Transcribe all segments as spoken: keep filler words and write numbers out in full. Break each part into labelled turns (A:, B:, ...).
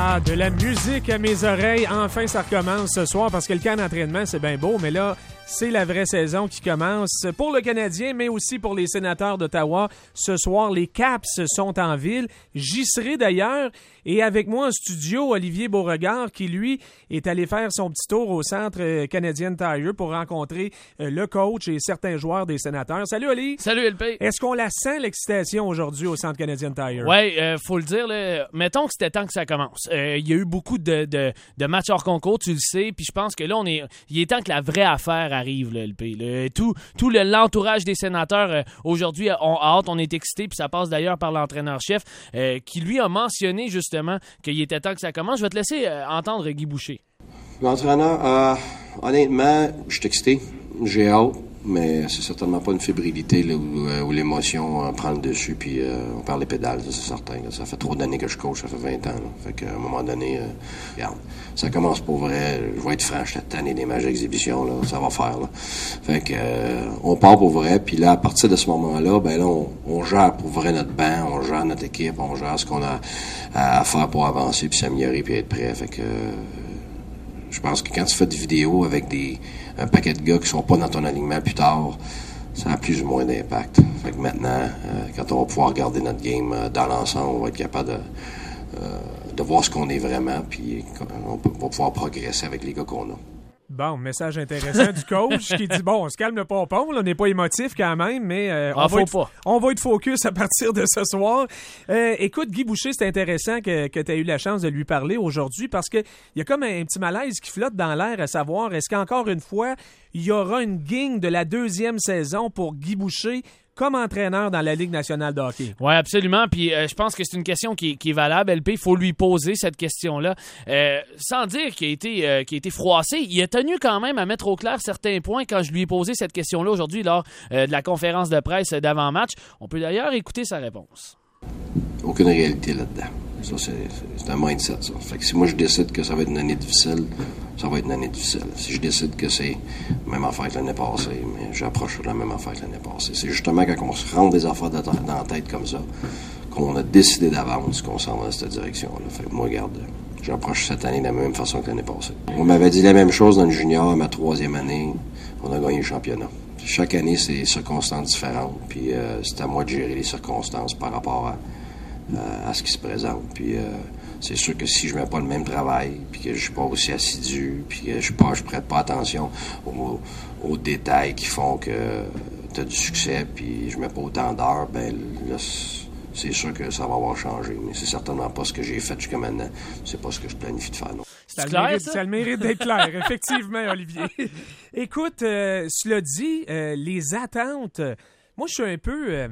A: Ah, de la musique à mes oreilles. Enfin, ça recommence ce soir parce que le camp d'entraînement, c'est bien beau, mais là, c'est la vraie saison qui commence pour le Canadien, mais aussi pour les Sénateurs d'Ottawa. Ce soir, les Caps sont en ville. J'y serai d'ailleurs. Et avec moi en studio, Olivier Beauregard, qui, lui, est allé faire son petit tour au centre Canadian Tire pour rencontrer le coach et certains joueurs des Sénateurs. Salut, Oli!
B: Salut, L P!
A: Est-ce qu'on la sent, l'excitation, aujourd'hui au centre Canadian Tire?
B: Oui, euh, faut le dire. Là, mettons que c'était temps que ça commence. Il euh, y a eu beaucoup de, de, de matchs hors concours, tu le sais, puis je pense que là, on est, il est temps que la vraie affaire arrive, là, L P. Le, tout tout le, l'entourage des Sénateurs, euh, aujourd'hui, ont hâte, on est excités, puis ça passe d'ailleurs par l'entraîneur-chef, euh, qui, lui, a mentionné, justement, qu'il était temps que ça commence. Je vais te laisser euh, entendre Guy Boucher.
C: L'entraîneur, euh, honnêtement, je suis excité, j'ai hâte, mais c'est certainement pas une fébrilité là, où, où l'émotion euh, prend le dessus, puis euh, on perd les pédales, ça, c'est certain. Là. Ça fait trop d'années que je coach, ça fait vingt ans. Là. Fait qu'à un moment donné, euh, regarde, ça commence pour vrai. Je vais être franc, cette année des matchs d'exhibition, là, ça va faire. Là. Fait que euh, on part pour vrai, puis là, à partir de ce moment-là, ben là, on, on gère pour vrai notre banc, on gère notre équipe, on gère ce qu'on a à, à faire pour avancer, puis s'améliorer, puis être prêt. Fait que euh, je pense que quand tu fais des vidéos avec des un paquet de gars qui sont pas dans ton alignement plus tard, ça a plus ou moins d'impact. Fait que maintenant, euh, quand on va pouvoir regarder notre game euh, dans l'ensemble, on va être capable de, euh, de voir ce qu'on est vraiment, puis on, peut, on va pouvoir progresser avec les gars qu'on a.
A: Bon, message intéressant du coach qui dit, bon, on se calme le pompon, là, on n'est pas émotif quand même, mais euh,
B: ah,
A: on, va
B: faut
A: être,
B: pas.
A: on va être focus à partir de ce soir. Euh, écoute, Guy Boucher, c'est intéressant que, que tu aies eu la chance de lui parler aujourd'hui parce qu'il y a comme un, un petit malaise qui flotte dans l'air à savoir, est-ce qu'encore une fois, il y aura une guigne de la deuxième saison pour Guy Boucher comme entraîneur dans la Ligue nationale de hockey?
B: Oui, absolument. Puis euh, je pense que c'est une question qui, qui est valable, L P. Il faut lui poser cette question-là. Euh, sans dire qu'il a été, euh, qu'il a été froissé, il a tenu quand même à mettre au clair certains points quand je lui ai posé cette question-là aujourd'hui lors euh, de la conférence de presse d'avant-match. On peut d'ailleurs écouter sa réponse.
C: Aucune réalité là-dedans. Ça, c'est, c'est un mindset, ça. Fait que si moi, je décide que ça va être une année difficile, ça va être une année difficile. Si je décide que c'est la même affaire que l'année passée, mais j'approche de la même affaire que l'année passée. C'est justement quand on se rend des affaires dans la tête comme ça, qu'on a décidé d'avance qu'on s'en va dans cette direction-là. Fait que moi, regarde, j'approche cette année de la même façon que l'année passée. On m'avait dit la même chose dans le junior, à ma troisième année, on a gagné le championnat. Chaque année, c'est des circonstances différentes, puis euh, c'est à moi de gérer les circonstances par rapport à à ce qui se présente. Puis euh, c'est sûr que si je mets pas le même travail, puis que je suis pas aussi assidu, puis que je suis pas, je prête pas attention aux, aux détails qui font que tu as du succès, puis je mets pas autant d'heures, ben là, c'est sûr que ça va avoir changé. Mais c'est certainement pas ce que j'ai fait jusqu'à maintenant. C'est pas ce que je planifie de faire, non.
A: Ça, c'est le, clair, mérite, ça? ça le mérite d'être clair, effectivement, Olivier. Écoute, euh, cela dit, euh, les attentes, euh, moi, je suis un peu... Euh,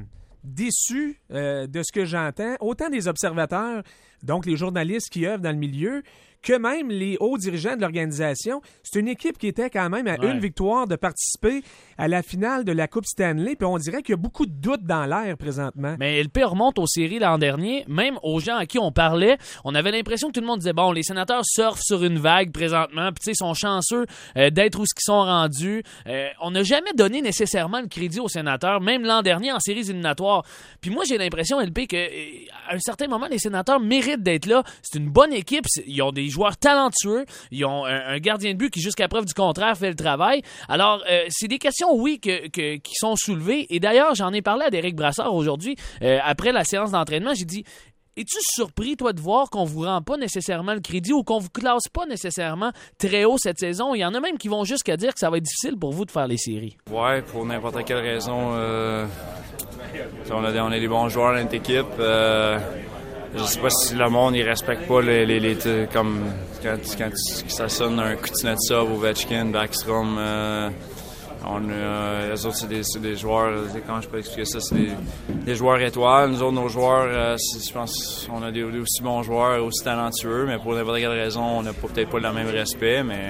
A: déçu euh, de ce que j'entends, autant des observateurs, donc les journalistes qui œuvrent dans le milieu, que même les hauts dirigeants de l'organisation. C'est une équipe qui était quand même à ouais. une victoire de participer à la finale de la Coupe Stanley, puis on dirait qu'il y a beaucoup de doutes dans l'air présentement.
B: Mais L P remonte aux séries l'an dernier, même aux gens à qui on parlait, on avait l'impression que tout le monde disait, bon, les Sénateurs surfent sur une vague présentement, puis tu sais, sont chanceux euh, d'être où ce qu'ils sont rendus. Euh, on n'a jamais donné nécessairement le crédit aux Sénateurs, même l'an dernier en séries éliminatoires. Puis moi, j'ai l'impression, L P, qu'à un certain moment, les Sénateurs méritent d'être là. C'est une bonne équipe, ils ont des joueurs talentueux, ils ont un, un gardien de but qui, jusqu'à preuve du contraire, fait le travail. Alors, euh, c'est des questions, oui, que, que, qui sont soulevées. Et d'ailleurs, j'en ai parlé à Déric Brassard aujourd'hui, euh, après la séance d'entraînement. J'ai dit, es-tu surpris, toi, de voir qu'on vous rend pas nécessairement le crédit ou qu'on vous classe pas nécessairement très haut cette saison? Il y en a même qui vont jusqu'à dire que ça va être difficile pour vous de faire les séries.
D: Ouais, pour n'importe quelle raison. Euh, on, a des, on a des bons joueurs dans notre équipe. Euh, Je sais pas si le monde, il respecte pas les, les, les comme quand, quand ça sonne un Kuznetsov, Ovechkin, Backstrom. Euh, on euh, les autres, c'est des, c'est des joueurs, comment je peux expliquer ça, c'est des, des joueurs étoiles. Nous autres, nos joueurs, euh, je pense qu'on a des, des aussi bons joueurs, aussi talentueux, mais pour n'importe quelle raison, on n'a peut-être pas le même respect, mais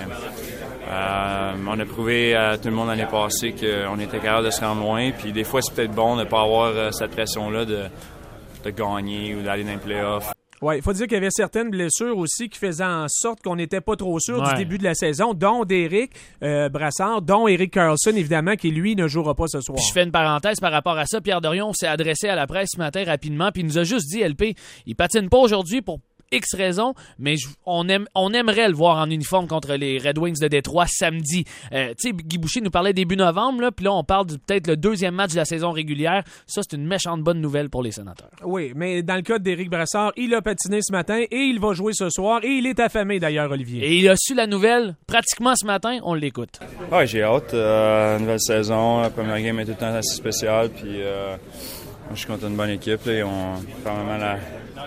D: euh, on a prouvé à tout le monde l'année passée qu'on était capable de se rendre loin. Puis des fois, c'est peut-être bon de ne pas avoir euh, cette pression-là de de gagner ou d'aller dans les playoffs.
A: Oui, il faut dire qu'il y avait certaines blessures aussi qui faisaient en sorte qu'on n'était pas trop sûr
B: ouais.
A: du début de la saison, dont Déric euh, Brassard, dont Erik Karlsson, évidemment, qui, lui, ne jouera pas ce soir.
B: Puis je fais une parenthèse par rapport à ça. Pierre Dorion s'est adressé à la presse ce matin rapidement, puis il nous a juste dit, L P, il patine pas aujourd'hui pour X raisons, mais je, on, aime, on aimerait le voir en uniforme contre les Red Wings de Détroit samedi. Euh, tu sais, Guy Boucher nous parlait début novembre, là, puis là, on parle de peut-être le deuxième match de la saison régulière. Ça, c'est une méchante bonne nouvelle pour les Sénateurs.
A: Oui, mais dans le cas d'Éric Brassard, il a patiné ce matin et il va jouer ce soir et il est affamé d'ailleurs, Olivier.
B: Et il a su la nouvelle pratiquement ce matin, on l'écoute.
D: Ouais, j'ai hâte. Euh, nouvelle saison, la première game est tout le temps assez spéciale, puis euh, je suis contre une bonne équipe. Là, et on fait vraiment la,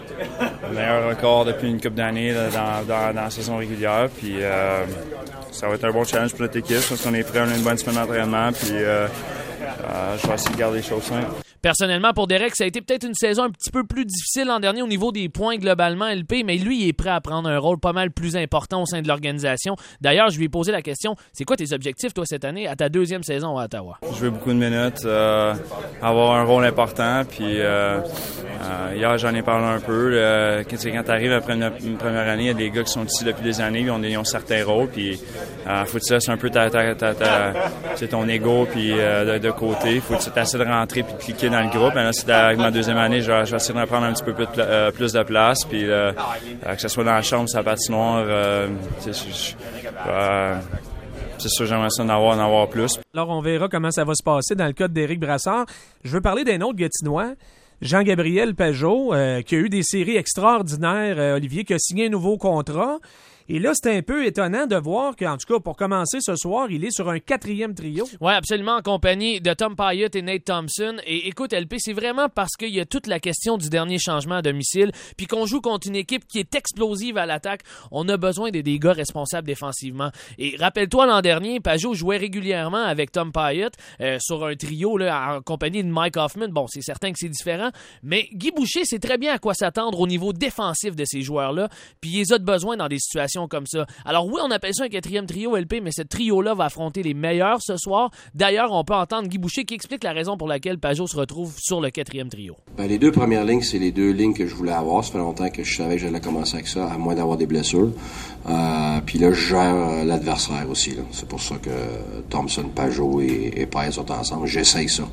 D: le meilleur record depuis une couple d'années là, dans, dans, dans la saison régulière. Puis euh, ça va être un bon challenge pour notre équipe. Je pense qu'on est prêt, on a une bonne semaine d'entraînement. Puis euh, euh, je vais essayer de garder les choses simples.
B: Personnellement, pour Derek, ça a été peut-être une saison un petit peu plus difficile l'an dernier au niveau des points globalement L P, mais lui, il est prêt à prendre un rôle pas mal plus important au sein de l'organisation. D'ailleurs, je lui ai posé la question, c'est quoi tes objectifs, toi, cette année, à ta deuxième saison à Ottawa?
D: Je veux beaucoup de minutes, euh, avoir un rôle important, puis euh, euh, hier, j'en ai parlé un peu. Euh, quand quand tu arrives après une, une première année, il y a des gars qui sont ici depuis des années, puis on, ils ont certains rôles, puis euh, faut que tu laisses un peu ta, ta, ta, ta, ta, ton ego puis, euh, de, de côté. Faut que tu essaies de rentrer puis de cliquer dans le groupe. Là, c'est avec ma deuxième année, je vais, je vais essayer de prendre un petit peu plus de, euh, plus de place, puis euh, que ce soit dans la chambre, sur la patinoire, euh, je, je, euh, c'est sûr, j'aimerais ça en avoir, en avoir plus.
A: Alors, on verra comment ça va se passer dans le cas d'Éric Brassard. Je veux parler d'un autre Gatinois, Jean-Gabriel Pageau, euh, qui a eu des séries extraordinaires, euh, Olivier, qui a signé un nouveau contrat. Et là, c'est un peu étonnant de voir qu'en tout cas, pour commencer ce soir, il est sur un quatrième trio.
B: Oui, absolument, en compagnie de Tom Pyatt et Nate Thompson. Et écoute, L P, c'est vraiment parce qu'il y a toute la question du dernier changement à domicile, puis qu'on joue contre une équipe qui est explosive à l'attaque. On a besoin des, des gars responsables défensivement. Et rappelle-toi, l'an dernier, Pageau jouait régulièrement avec Tom Pyatt euh, sur un trio là, en compagnie de Mike Hoffman. Bon, c'est certain que c'est différent, mais Guy Boucher sait très bien à quoi s'attendre au niveau défensif de ces joueurs-là, puis il les a de besoin dans des situations comme ça. Alors oui, on appelle ça un quatrième trio L P, mais ce trio-là va affronter les meilleurs ce soir. D'ailleurs, on peut entendre Guy Boucher qui explique la raison pour laquelle Pageau se retrouve sur le quatrième trio.
C: Ben, les deux premières lignes, c'est les deux lignes que je voulais avoir. Ça fait longtemps que je savais que j'allais commencer avec ça, à moins d'avoir des blessures. Euh, puis là, je gère euh, l'adversaire aussi. Là. C'est pour ça que Thompson, Pageau et, et Payet sont ensemble. J'essaye ça.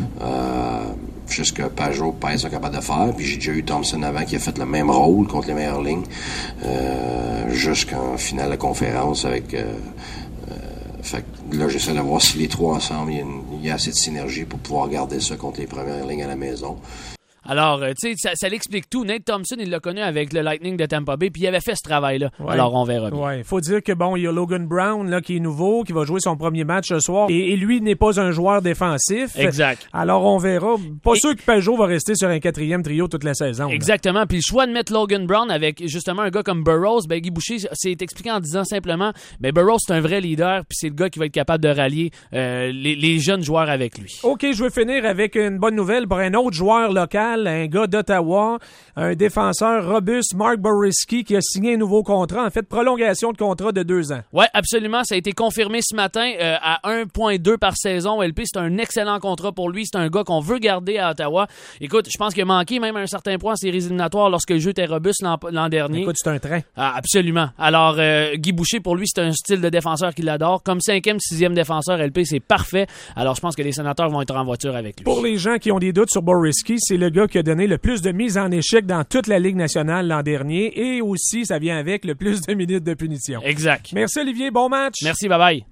C: Euh, Juste que Pageau, Payet sont capables de faire. Puis j'ai déjà eu Thompson avant qui a fait le même rôle contre les meilleures lignes. Euh, jusqu'en finale de conférence avec... Euh, euh, fait que là, j'essaie de voir si les trois ensemble, il y a, une, il y a assez de synergie pour pouvoir garder ça contre les premières lignes à la maison.
B: Alors, euh, tu sais, ça, ça l'explique tout. Nate Thompson, il l'a connu avec le Lightning de Tampa Bay, puis il avait fait ce travail-là.
A: Ouais.
B: Alors, on verra bien.
A: Ouais, faut dire que bon, il y a Logan Brown là qui est nouveau, qui va jouer son premier match ce soir, et, et lui n'est pas un joueur défensif.
B: Exact.
A: Alors, on verra. Pas
B: et...
A: sûr que Pageau va rester sur un quatrième trio toute la saison.
B: Exactement. Là. Puis le choix de mettre Logan Brown avec justement un gars comme Burroughs, ben Guy Boucher s'est expliqué en disant simplement, ben Burroughs c'est un vrai leader, puis c'est le gars qui va être capable de rallier euh, les, les jeunes joueurs avec lui.
A: Ok, je veux finir avec une bonne nouvelle pour un autre joueur local, un gars d'Ottawa. Un défenseur robuste, Mark Borowiecki, qui a signé un nouveau contrat, en fait, prolongation de contrat de deux ans.
B: Oui, absolument. Ça a été confirmé ce matin euh, à un virgule deux par saison. L P, c'est un excellent contrat pour lui. C'est un gars qu'on veut garder à Ottawa. Écoute, je pense qu'il a manqué même à un certain point en séries éliminatoires lorsque le jeu était robuste l'an, l'an dernier.
A: Écoute, c'est un train.
B: Ah, absolument. Alors, euh, Guy Boucher, pour lui, c'est un style de défenseur qu'il adore. Comme cinquième, sixième défenseur, L P, c'est parfait. Alors, je pense que les Sénateurs vont être en voiture avec lui.
A: Pour les gens qui ont des doutes sur Borowiecki, c'est le gars qui a donné le plus de mises en échec dans toute la Ligue nationale l'an dernier et aussi, ça vient avec le plus de minutes de punition.
B: Exact.
A: Merci Olivier, bon match.
B: Merci, bye-bye.